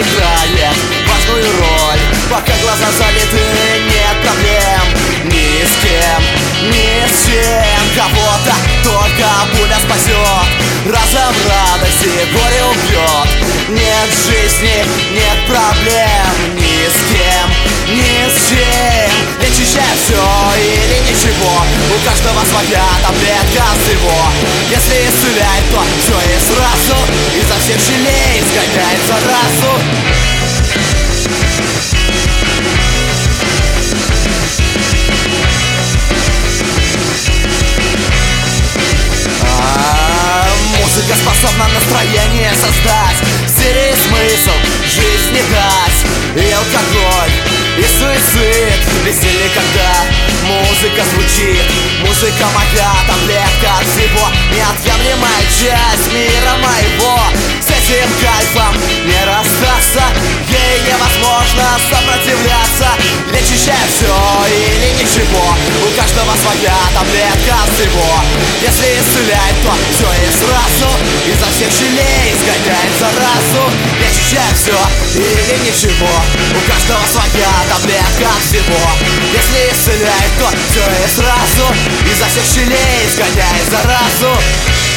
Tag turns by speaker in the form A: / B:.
A: играет важную роль. Пока глаза залиты, нет проблем ни с кем, ни с чем. Кого-то только пуля спасет, разом радость и горе убьет. Нет жизни, нет проблем ни с кем, ни с чем. Лечащее все или ничего, у каждого своя таблетка всего. Если исцеляет, то все и сразу, изо всех щелей изгоняет заразу. Музыка способна настроение создать, серии смысл жизни дать. И алкоголь, и суицид веселье, когда музыка звучит. Музыка моя, таблетка от всего, неотъемлемая часть мира моего. С этим кайфом не расстаться, ей невозможно сопротивляться. Лечащее все или ничего, у каждого своя таблетка от всего. Если исцеляет, то все и сразу, изо всех щелей изгоняет заразу. Лечащее все или ничего, у каждого своя таблетка от всего. Если исцеляет, то все и сразу, изо всех щелей изгоняет заразу.